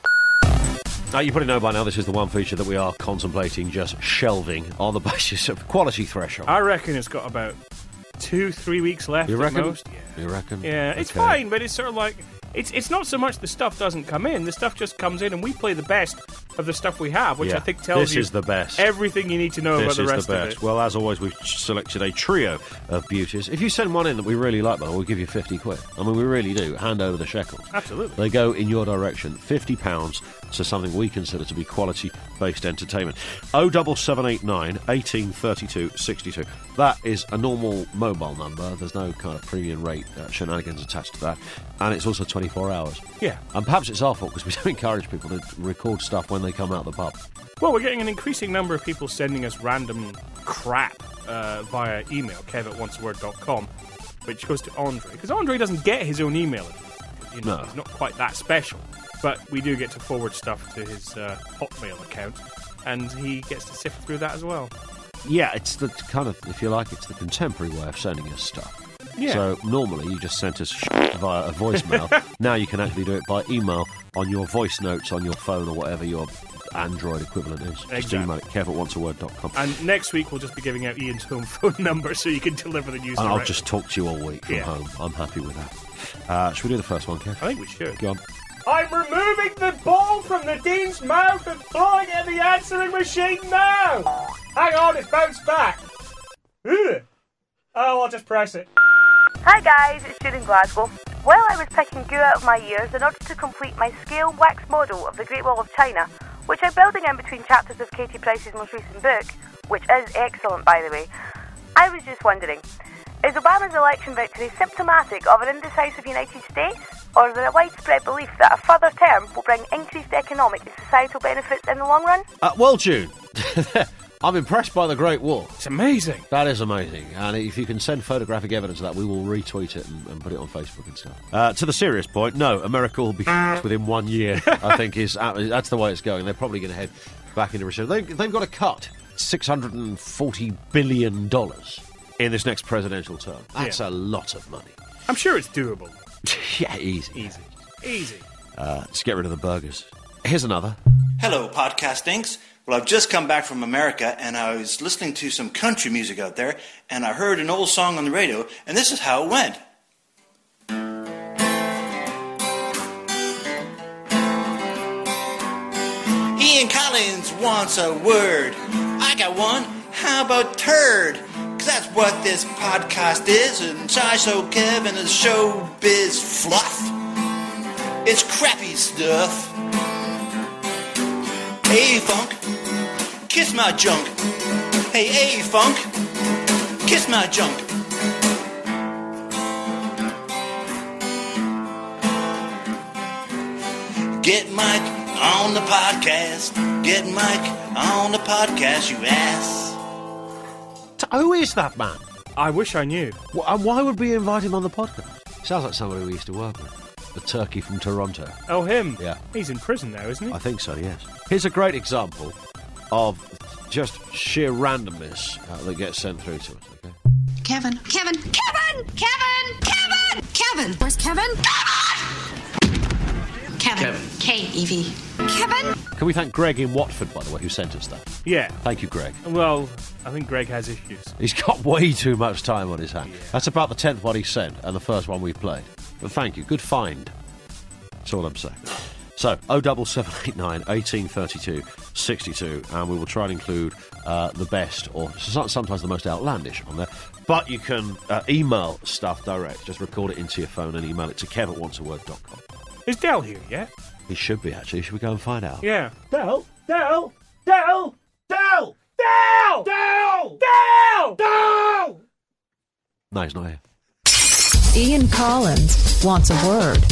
message. Uh, you probably know by now this is the one feature that we are contemplating just shelving on the basis of quality threshold. I reckon it's got about two, three weeks left You reckon? at most. Yeah. You reckon? Yeah, it's Okay. fine, but it's sort of like... It's it's not so much the stuff doesn't come in, the stuff just comes in and we play the best of the stuff we have, which Yeah, I think tells this you is the best. everything you need to know This about the is rest the of best. it. Well, as always, we've selected a trio of beauties. If you send one in that we really like, though, we'll give you fifty quid. I mean, we really do. Hand over the shekels. Absolutely. They go in your direction. fifty pounds to something we consider to be quality-based entertainment. oh double seven eight nine, eighteen thirty-two, sixty-two. That is a normal mobile number. There's no kind of premium rate uh, shenanigans attached to that. And it's also twenty-four hours. Yeah. And perhaps it's our fault because we don't encourage people to record stuff when they come out of the pub. Well, we're getting an increasing number of people sending us random crap uh, via email, kev at once a word dot com, which goes to Andre. Because Andre doesn't get his own email address. You know, No. He's not quite that special. But we do get to forward stuff to his uh, Hotmail account, and he gets to sift through that as well. Yeah, it's the kind of, if you like, it's the contemporary way of sending us stuff. Yeah. So normally you just sent us shit via a voicemail. Now you can actually do it by email on your voice notes on your phone or whatever your Android equivalent is. Just Exactly. email it, kev at once a word dot com. And next week we'll just be giving out Ian's home phone number so you can deliver the news And I'll directly. just talk to you all week from Yeah. home. I'm happy with that. Uh, should we do the first one, Kev? I think we should. Go on. I'm removing the ball from the Dean's mouth and throwing it in the answering machine now! Hang on, it's bounced back. Ugh. Oh, I'll just press it. Hi guys, it's Jude in Glasgow. While I was picking goo out of my ears in order to complete my scale wax model of the Great Wall of China, which I'm building in between chapters of Katie Price's most recent book, which is excellent by the way, I was just wondering, is Obama's election victory symptomatic of an indecisive United States? Or is there a widespread belief that a further term will bring increased economic and societal benefits in the long run? Uh, well, June, I'm impressed by the Great Wall. It's amazing. That is amazing. And if you can send photographic evidence of that, we will retweet it and, and put it on Facebook and stuff. Uh, to the serious point, no, America will be within one year, I think, is uh, that's the way it's going. They're probably going to head back into recession. They, they've got to cut six hundred forty billion dollars in this next presidential term. That's Yeah. a lot of money. I'm sure it's doable. Yeah, easy. Easy. Easy. Uh, just get rid of the burgers. Here's another. Hello, podcastings. Well, I've just come back from America, and I was listening to some country music out there, and I heard an old song on the radio, and this is how it went. Ian Collins wants a word. I got one. How about turd? 'Cause that's what this podcast is, and Sideshow Kevin is showbiz fluff. It's crappy stuff. Hey, Funk, kiss my junk. Hey, hey, Funk, kiss my junk. Get Mike on the podcast. Get Mike on the podcast, you ass. Who is that man? I wish I knew. Wh- And why would we invite him on the podcast? Sounds like somebody we used to work with. The turkey from Toronto. Oh, him? Yeah. He's in prison now, isn't he? I think so, yes. Here's a great example of just sheer randomness uh, that gets sent through to us, okay? Kevin. Kevin. Kevin! Kevin! Kevin! Kevin! Where's Kevin? Kevin! Kevin. K E V. Kevin! Can we thank Greg in Watford, by the way, who sent us that? Yeah. Thank you, Greg. Well, I think Greg has issues. He's got way too much time on his hands. That's about the tenth one he sent and the first one we've played. But thank you. Good find. That's all I'm saying. So, oh double seven eight nine, eighteen thirty-two, sixty-two, and we will try and include uh, the best, or so- sometimes the most outlandish on there. But you can uh, email stuff direct. Just record it into your phone and email it to kev at once a word dot com. Is Del here yet? He should be, actually. Should we go and find out? Yeah. Del, Del, Del, Del, Del, Del, Del, Del. No, he's not here. Ian Collins wants a word.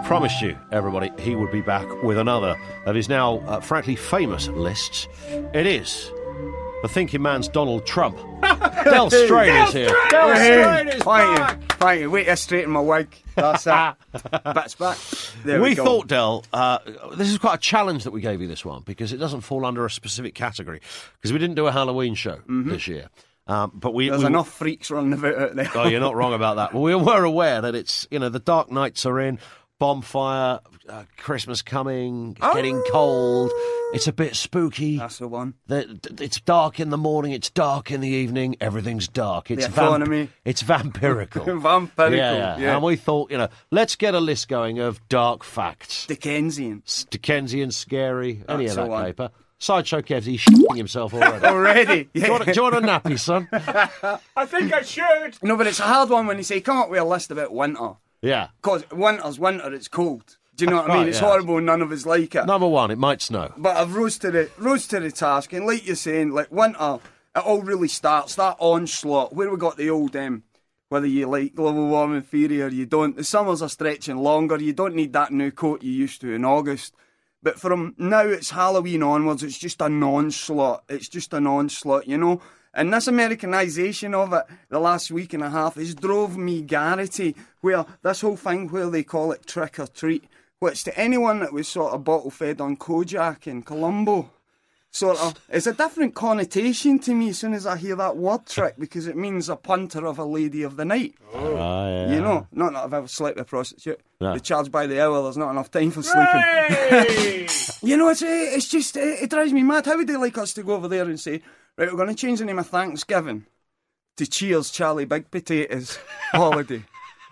promised you, everybody, he would be back with another of his now, uh, frankly, famous lists. It is the thinking man's Donald Trump. Del Strain is here. Del Strain is Thank back. you. Thank you. Wait to straighten my wig. That's that. Back's back. There we, we go. thought, Del, uh, this is quite a challenge that we gave you this one because it doesn't fall under a specific category because we didn't do a Halloween show Mm-hmm. this year. Um, but we There's we, enough freaks running about out there. Oh, you're not wrong about that. Well, we were aware that it's, you know, the dark nights are in, bonfire, uh, Christmas coming, it's getting cold, it's a bit spooky. That's the one. The, it's dark in the morning, it's dark in the evening, everything's dark. It's The economy. It's vampirical. Vampirical, Yeah, yeah. yeah. And we thought, you know, let's get a list going of dark facts. Dickensian. Dickensian, scary, any That's of the that one. paper. Sideshow Kev's, he's shitting himself already. Already? Do, you want, do you want a nappy, son? I think I should. No, but it's a hard one when you say, come up with a list about winter. Yeah. Because winter's winter, it's cold. Do you know what I mean? Right, It's yeah. horrible and none of us like it. Number one, it might snow. But I've rose to the rose to the task, and like you're saying, like winter, it all really starts that onslaught where we got the old um, whether you like global warming theory or you don't. The summers are stretching longer. You don't need that new coat you used to in August. But from now it's Halloween onwards, it's just an onslaught. It's just an onslaught, you know. And this Americanisation of it, the last week and a half, has drove me garrity. Where this whole thing where they call it trick or treat, which to anyone that was sort of bottle fed on Kojak and Columbo, sort of, it's a different connotation to me as soon as I hear that word trick, because it means a punter of a lady of the night. Oh, yeah. You know, not that I've ever slept with a prostitute. No. They charge by the hour, there's not enough time for sleeping. You know, it's, it's just, it, it drives me mad. How would they like us to go over there and say, right, we're going to change the name of Thanksgiving to Cheers Charlie Big Potatoes Holiday?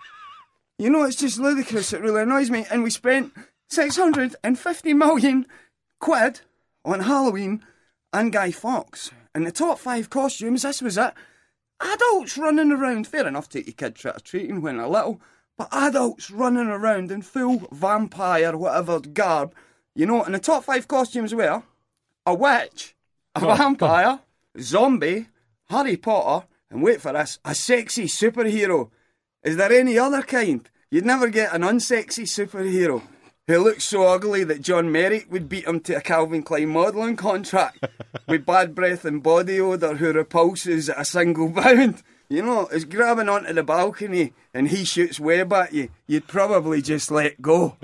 You know, it's just ludicrous. It really annoys me. And we spent six hundred fifty million quid on Halloween and Guy Fawkes. And the top five costumes, this was it. Adults running around, fair enough, take your kid trick-or-treating when they're little, but adults running around in full vampire, whatever garb. You know, and the top five costumes were a witch, a Oh, vampire, zombie, Harry Potter, and wait for this, a sexy superhero. Is there any other kind? You'd never get an unsexy superhero who looks so ugly that John Merrick would beat him to a Calvin Klein modelling contract with bad breath and body odour, who repulses at a single bound. You know, is grabbing onto the balcony and he shoots web at you, you'd probably just let go.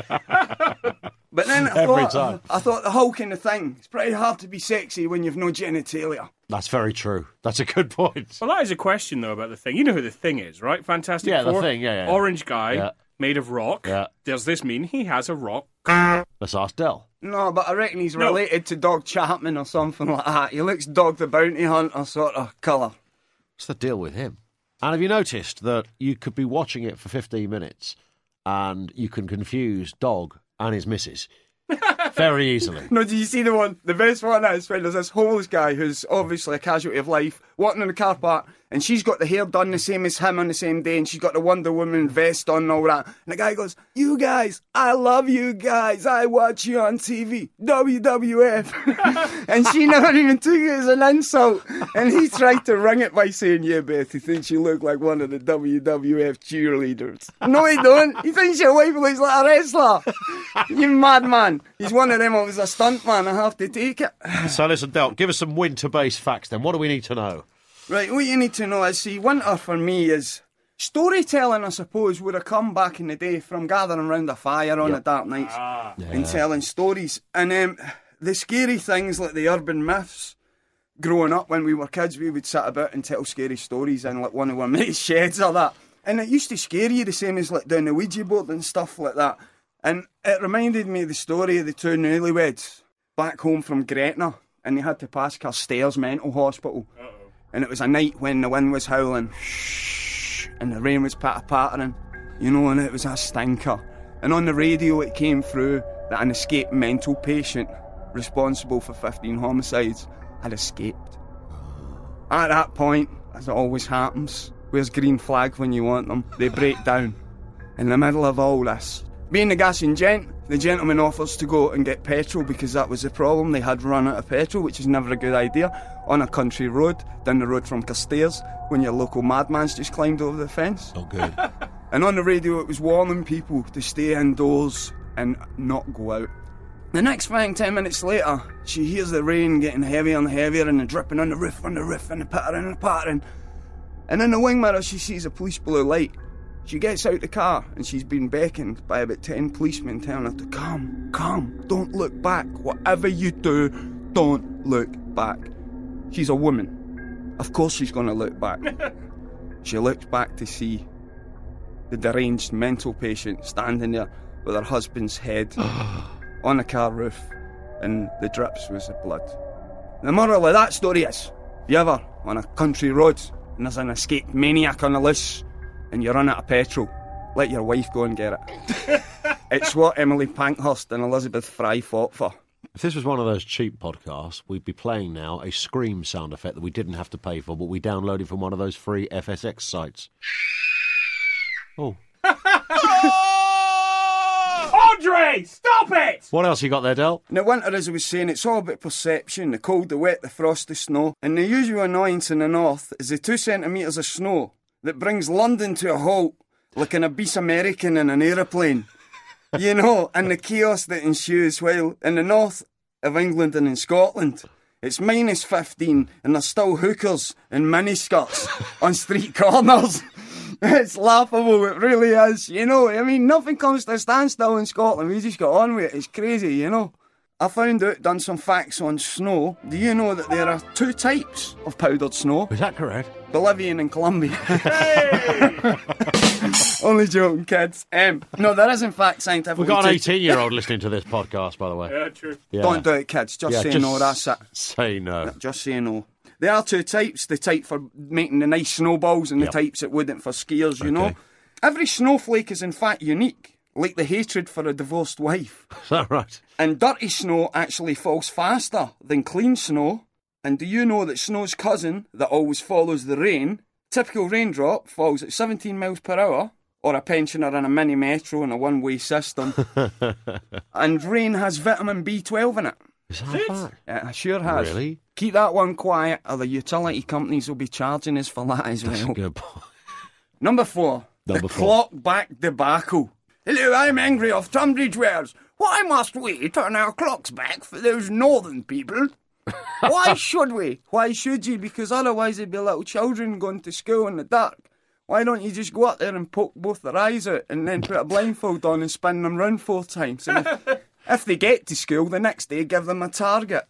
But then I Every thought, time. I thought the whole kind of thing, it's pretty hard to be sexy when you've no genitalia. That's very true. That's a good point. Well, that is a question, though, about the Thing. You know who the Thing is, right? Fantastic Yeah, the Four. Thing, yeah, yeah. Orange guy, Yeah. made of rock. Yeah. Does this mean he has a rock? Let's ask Del. No, but I reckon he's No. related to Dog Chapman or something like that. He looks Dog the Bounty Hunter sort of colour. What's the deal with him? And have you noticed that you could be watching it for fifteen minutes and you can confuse Dog and his missus very easily? No, do you see the one? The best one is when there's this homeless guy who's obviously a casualty of life, walking in the car park, and she's got the hair done the same as him on the same day, and she's got the Wonder Woman vest on and all that. And the guy goes, "You guys, I love you guys. I watch you on T V, W W F." And she never even took it as an insult. And he tried to ring it by saying, "Yeah, Beth, he thinks you look like one of the W W F cheerleaders." No, he don't. He thinks your wife looks like a wrestler. You madman. He's one of them. I was a stuntman. I have to take it. So listen, Del, give us some winter-based facts then. What do we need to know? Right, what you need to know is, see, winter for me is storytelling, I suppose, would have come back in the day from gathering round a fire on Yep. a dark night Ah. and telling stories. And um, the scary things like the urban myths, growing up when we were kids, we would sit about and tell scary stories in like one of our mates' sheds or that. And it used to scare you the same as like down the Ouija board and stuff like that. And it reminded me of the story of the two newlyweds back home from Gretna, and they had to pass Carstairs Mental Hospital. Uh-oh. And it was a night when the wind was howling, and the rain was patter-pattering, you know, and it was a stinker. And on the radio it came through that an escaped mental patient responsible for fifteen homicides had escaped. At that point, as it always happens, where's green flag when you want them? They break down. In the middle of all this, being the gassing gent, the gentleman offers to go and get petrol because that was the problem. They had run out of petrol, which is never a good idea, on a country road, down the road from Carstairs, when your local madman's just climbed over the fence. Not good. And on the radio it was warning people to stay indoors and not go out. The next thing, ten minutes later, she hears the rain getting heavier and heavier and the dripping on the roof, on the roof, and the pattering and the pattering. And in the wing mirror she sees a police blue light. She gets out the car and she's been beckoned by about ten policemen telling her to come, come, don't look back. Whatever you do, don't look back. She's a woman. Of course she's going to look back. She looks back to see the deranged mental patient standing there with her husband's head on a car roof, and the drips was the blood. The moral of that story is, if you ever on a country road and there's an escaped maniac on the loose and you run out of petrol, let your wife go and get it. It's what Emily Pankhurst and Elizabeth Fry fought for. If this was one of those cheap podcasts, we'd be playing now a scream sound effect that we didn't have to pay for, but we downloaded from one of those free F S X sites. Oh. Andre, stop it! What else you got there, Del? In the winter, as I was saying, it's all about perception. The cold, the wet, the frost, the snow. And the usual annoyance in the north is the two centimetres of snow that brings London to a halt like an obese American in an aeroplane. You know, and the chaos that ensues while in the north of England and in Scotland, it's minus fifteen and there's still hookers in miniskirts on street corners. It's laughable, it really is, you know. I mean, nothing comes to a standstill in Scotland. We just got on with it. It's crazy, you know. I found out, done some facts on snow. Do you know that there are two types of powdered snow? Is that correct? Bolivian and Colombian. Only joking, kids. Um, no, there is in fact scientific. We've got an eighteen-year-old listening to this podcast, by the way. Yeah, true. Yeah. Don't do it, kids. Just Yeah, say just no, that's it. Say no. Just say no. There are two types. The type for making the nice snowballs and Yep. the types that wouldn't for skiers, you know. Okay. Every snowflake is in fact unique, like the hatred for a divorced wife. Is that right? And dirty snow actually falls faster than clean snow. And do you know that snow's cousin, that always follows the rain, typical raindrop falls at seventeen miles per hour, or a pensioner in a mini metro in a one-way system. And rain has vitamin B twelve in it. Is that fact? Yeah, it sure has. Really? Keep that one quiet, or the utility companies will be charging us for that as That's well. a good point. Number four, Number the four. clock back debacle. Hello, I'm angry off Tunbridge Wells. Why must we turn our clocks back for those northern people? Why should we? Why should you? Because otherwise there'd be little children going to school in the dark. Why don't you just go up there and poke both their eyes out and then put a blindfold on and spin them round four times? And if, if they get to school the next day, give them a target.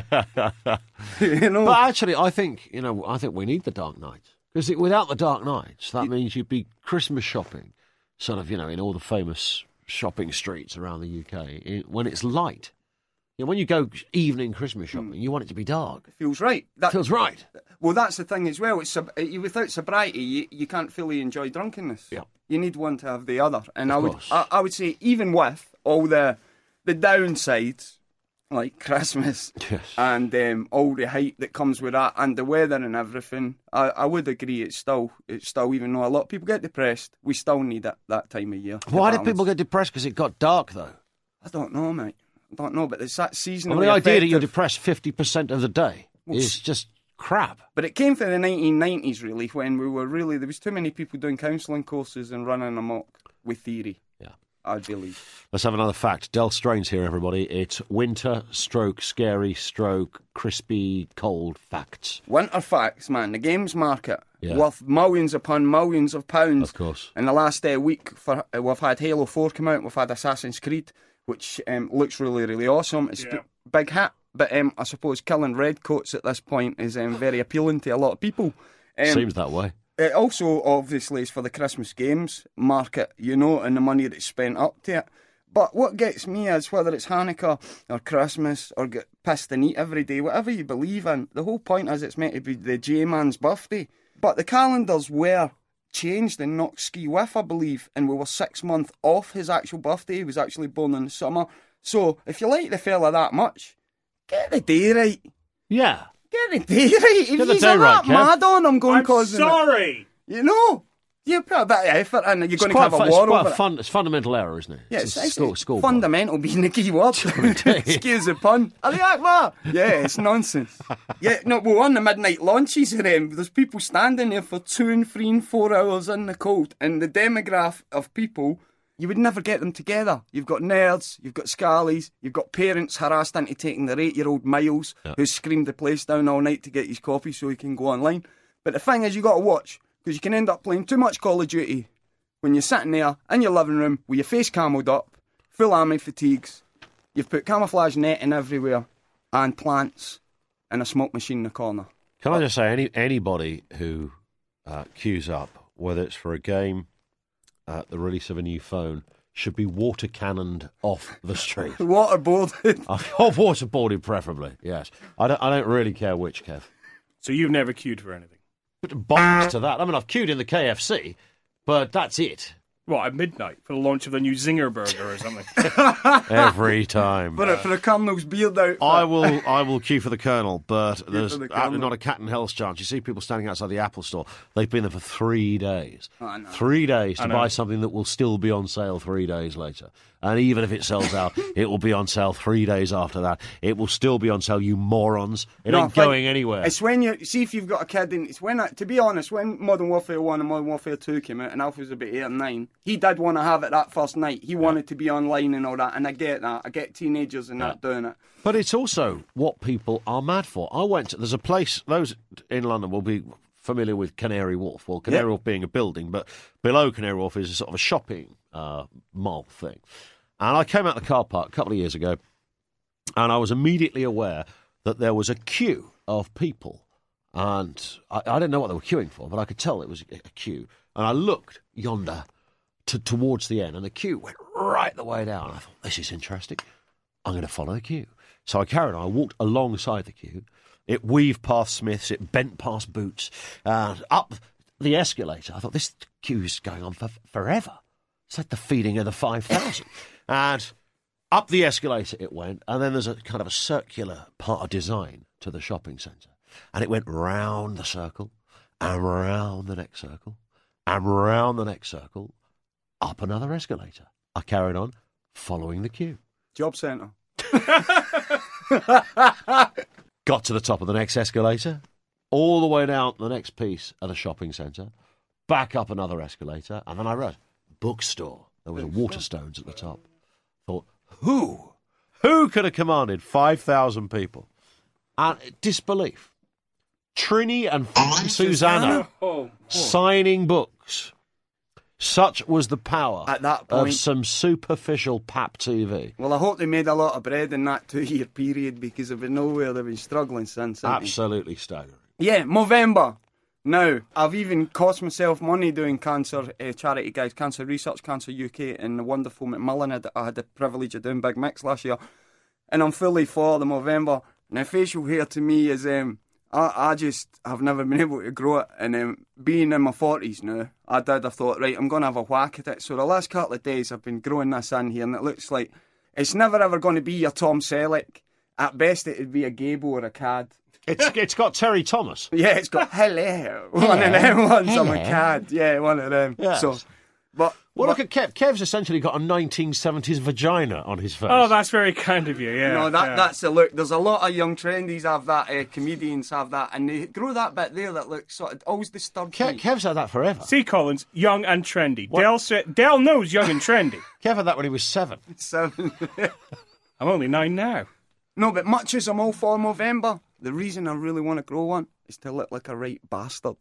You know? But actually, I think, you know, I think we need the dark nights. Because without the dark nights, that means you'd be Christmas shopping, sort of, you know, in all the famous shopping streets around the U K, in, when it's light. You know, when you go evening Christmas shopping, you want it to be dark. It feels right. That feels right. Well, that's the thing as well. It's sob- without sobriety, you, you can't fully enjoy drunkenness. Yeah. You need one to have the other. And Of I would, course. I, I would say, even with all the the downsides, like Christmas Yes. and um, all the hype that comes with that, and the weather and everything, I, I would agree. It's still, it's still, even though a lot of people get depressed, we still need it that time of year. Why to did people balance. get depressed? Because it got dark, though. I don't know, mate. I don't know, but it's that seasonally Well, the idea that you're affective- depressed fifty percent of the day Well, is just crap. But it came from the nineteen nineties, really, when we were really, there was too many people doing counselling courses and running amok with theory. Yeah. I believe. Let's have another fact. Del Strain's here, everybody. It's winter, stroke, scary, stroke, crispy, cold facts. Winter facts, man. The games market, Yeah. worth millions upon millions of pounds. Of course. In the last uh, week, for uh, we've had Halo four come out, we've had Assassin's Creed, which um, looks really, really awesome. It's Yeah. a big hit, but um, I suppose killing redcoats at this point is um, very appealing to a lot of people. Um, Seems that way. It also, obviously, is for the Christmas games market, you know, and the money that's spent up to it. But what gets me is whether it's Hanukkah or Christmas or get pissed and eat every day, whatever you believe in, the whole point is it's meant to be the J-Man's birthday. But the calendars were changed and not ski with, I believe, and we were six months off his actual birthday. He was actually born in the summer. So, if you like the fella that much, get the day right. Yeah. Get the day right. If Get the he's day a right, lot Kev. mad on him going I'm causing it. sorry. You know? You put a bit of effort in, you're It's going to quite, have a fu- war it's quite over a it. fun, it's fundamental error, isn't it? Yeah, it's, a it's, school, it's school fundamental being the key word. Excuse the pun. Ali Akbar. Yeah, it's nonsense. Yeah, no, we're on the midnight launches of them. There's people standing there for two and three and four hours in the cold, and the demograph of people, you would never get them together. You've got nerds, you've got scallies, you've got parents harassed into taking their eight-year-old Miles, Yeah. who screamed the place down all night to get his copy so he can go online. But the thing is, you got to watch, because you can end up playing too much Call of Duty when you're sitting there in your living room with your face camoed up, full army fatigues, you've put camouflage netting everywhere, and plants, and a smoke machine in the corner. Can I just say, any anybody who uh, queues up, whether it's for a game, uh, the release of a new phone, should be water cannoned off the street. Waterboarded. Oh, waterboarded, preferably. Yes, I don't. I don't really care which, Kev. So you've never queued for anything? But bollocks to that. I mean, I've queued in the K F C, but that's it. What, at midnight for the launch of the new Zinger Burger or something? Every time. For, a, for a Colonel's beard out. I will I will queue for the Colonel, but there's for the uh, Colonel. not a cat in hell's chance. You see people standing outside the Apple store. They've been there for three days. I know. Three days I to know. buy something that will still be on sale three days later. And even if it sells out, it will be on sale three days after that. It will still be on sale, you morons. It No, ain't think- going anywhere. It's when you see if you've got a kid in. It's when, I, to be honest, when Modern Warfare One and Modern Warfare Two came out, and Alf was about eight or nine, he did want to have it that first night. He wanted to be online and all that, and I get that. I get teenagers and that doing it. But it's also what people are mad for. I went to, there's a place, those in London will be familiar with Canary Wharf. Well, Canary Yep. Wharf being a building, but below Canary Wharf is a sort of a shopping uh, mall thing. And I came out of the car park a couple of years ago, and I was immediately aware that there was a queue of people. And I, I didn't know what they were queuing for, but I could tell it was a queue. And I looked yonder to, towards the end, and the queue went right the way down. I thought, this is interesting. I'm going to follow the queue. So I carried on. I walked alongside the queue. It weaved past Smiths. It bent past Boots. Uh, up the escalator. I thought, this queue's going on for forever. It's like the feeding of the five thousand. And up the escalator it went. And then there's a kind of a circular part of design to the shopping centre. And it went round the circle, and round the next circle, and round the next circle, up another escalator. I carried on, following the queue. Job centre. Got to the top of the next escalator, all the way down the next piece of the shopping centre, back up another escalator, and then I read bookstore. There was a Waterstones at the top. Thought, who? Who could have commanded five thousand people? And disbelief. Trini and f- Susanna Oh, signing books. Such was the power At that of point- some superficial pap T V. Well, I hope they made a lot of bread in that two-year period because if they nowhere, they've been struggling since. haven't they? Absolutely staggering. Yeah, Movember. Now, I've even cost myself money doing cancer uh, charity guides, Cancer Research, Cancer U K, and the wonderful Macmillan. I had, I had the privilege of doing Big Mix last year. And I'm fully for the Movember. Now, facial hair to me is, um, I, I just have never been able to grow it. And um, being in my forties now, I did, I thought, right, I'm going to have a whack at it. So the last couple of days, I've been growing this in here, and it looks like it's never ever going to be your Tom Selleck. At best, it would be a Gable or a Cad. It's it's got Terry Thomas. Yeah, it's got hello. One of them ones. I'm a cad. Yeah, one of them. Yes. So, but Well, look at Kev. Kev's essentially got a nineteen seventies vagina on his face. Oh, that's very kind of you, yeah. no, that yeah. that's the look. There's a lot of young trendies have that. Uh, comedians have that, and they grow that bit there that looks sort of always disturbs Kev, me. Kev's had that forever. See, Collins, young and trendy. Dell, said, Dell knows young and trendy. Kev had that when he was seven. Seven. I'm only nine now. No, but much as I'm all for Movember, the reason I really want to grow one is to look like a right bastard.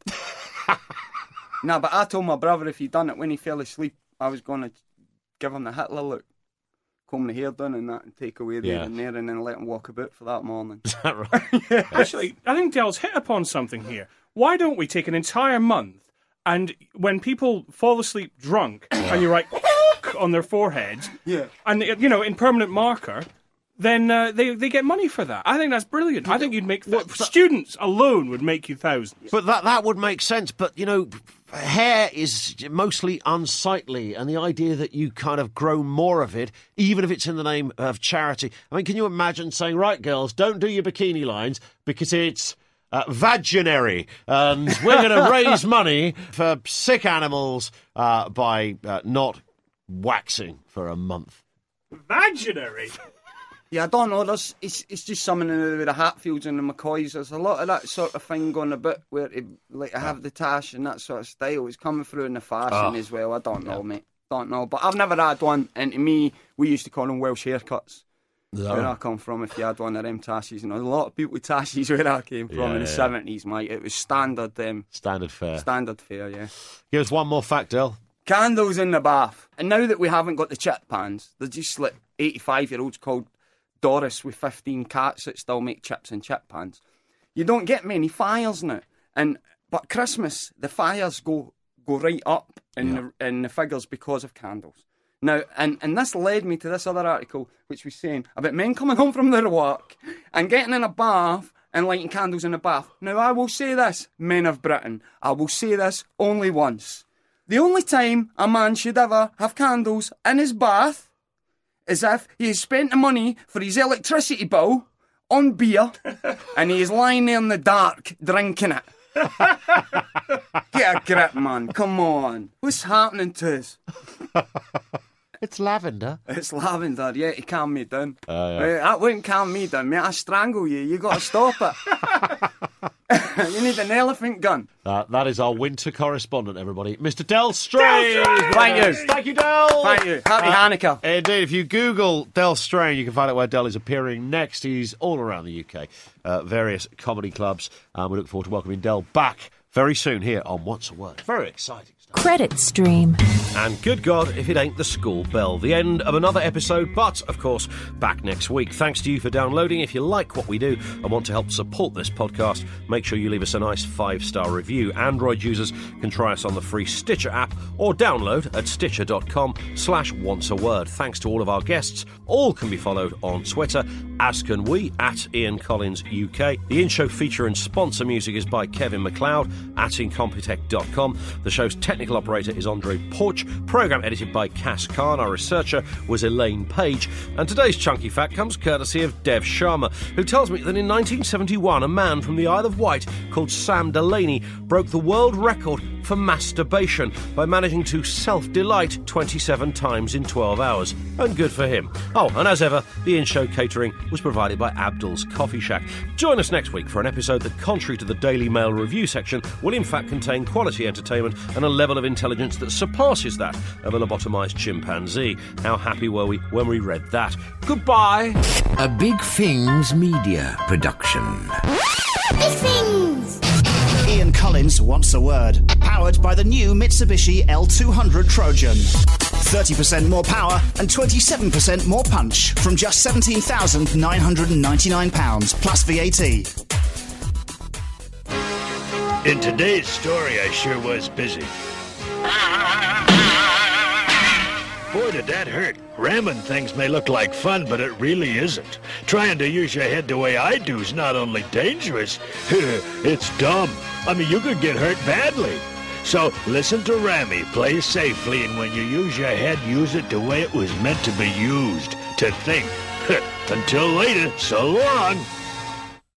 Nah, but I told my brother if he done it when he fell asleep, I was going to give him the Hitler look. Comb the hair down and that and take away there Yeah. and there and then let him walk about for that morning. Is that right? Actually, I think Dell's hit upon something here. Why don't we take an entire month and when people fall asleep drunk and you write on their foreheads, Yeah. and you know in permanent marker, then uh, they they get money for that. I think that's brilliant. I think you'd make th- students alone would make you thousands. But that that would make sense. But, you know, hair is mostly unsightly, and the idea that you kind of grow more of it, even if it's in the name of charity. I mean, can you imagine saying, right, girls, don't do your bikini lines because it's uh, Vaginary, and we're going to raise money for sick animals uh, by uh, not waxing for a month. Vaginary? Yeah, I don't know. There's, it's it's just something in the, with the Hatfields and the McCoys. There's a lot of that sort of thing going about where it, like I have the tash and that sort of style. It's coming through in the fashion Oh. as well. I don't know, Yeah. mate. Don't know. But I've never had one. And to me, we used to call them Welsh haircuts. No. Where I come from, if you had one of them tashes, you know, a lot of people with tashes where I came from Yeah, in the yeah. seventies, mate. It was standard, um, Standard fare. standard fare, yeah. Give us one more fact, Del. Candles in the bath. And now that we haven't got the chip pans, they're just like eighty-five-year-olds called Doris with fifteen cats that still make chips and chip pans. You don't get many fires now. And but Christmas, the fires go go right up in Yeah. the in the figures because of candles. Now, and, and this led me to this other article, which was saying about men coming home from their work and getting in a bath and lighting candles in the bath. Now, I will say this, men of Britain, I will say this only once. The only time a man should ever have candles in his bath is if he has spent the money for his electricity bill on beer and he is lying there in the dark drinking it. Get a grip, man. Come on. What's happening to us? It's lavender. It's lavender, yeah, to calm me down. Uh, yeah. Right, that wouldn't calm me down, mate. I strangle you. You got to stop it. You need an elephant gun. Uh, that is our winter correspondent, everybody. Mister Del Strain! Thank you. Thank you, Del! Thank you. Happy Hanukkah. Indeed, if you Google Del Strain, you can find out where Del is appearing next. He's all around the U K, uh, various comedy clubs. Um, we look forward to welcoming Del back very soon here on Once a Word. Very exciting. Credit Stream. And good God, if it ain't the school bell. The end of another episode, but, of course, back next week. Thanks to you for downloading. If you like what we do and want to help support this podcast, make sure you leave us a nice five-star review. Android users can try us on the free Stitcher app or download at stitcher.com slash once a word. Thanks to all of our guests. All can be followed on Twitter, as can we, at Ian Collins U K. The in-show feature and sponsor music is by Kevin MacLeod at incompetech dot com. The show's technical operator is Andre Porch. Programme edited by Cass Khan. Our researcher was Elaine Page. And today's chunky fact comes courtesy of Dev Sharma, who tells me that in nineteen seventy-one, a man from the Isle of Wight called Sam Delaney broke the world record for masturbation by managing to self-delight twenty-seven times in twelve hours. And good for him. Oh, and as ever, the in-show catering was provided by Abdul's Coffee Shack. Join us next week for an episode that, contrary to the Daily Mail review section, will in fact contain quality entertainment and a level of intelligence that surpasses that of a lobotomised chimpanzee. How happy were we when we read that? Goodbye! A Big Things Media production. Big Things! Ian Collins Wants a Word. Powered by the new Mitsubishi L two hundred Trojan. thirty percent more power and twenty-seven percent more punch from just seventeen thousand nine hundred ninety-nine pounds plus V A T. In today's story, I sure was busy. Boy, did that hurt. Ramming things may look like fun, but it really isn't. Trying to use your head the way I do is not only dangerous, it's dumb. I mean, you could get hurt badly. So listen to Rammy, play safely, and when you use your head, use it the way it was meant to be used, to think. Until later, so long.